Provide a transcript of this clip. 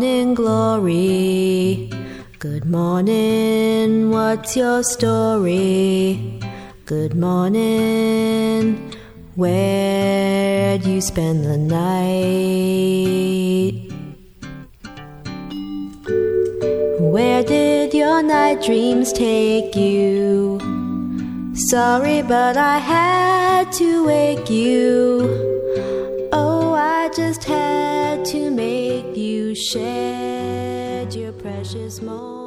morning glory. Good morning, what's your story? Good morning, where'd you spend the night? Where did your night dreams take you? Sorry, but I had to wake you. Oh, I just had to make you shed your precious moments.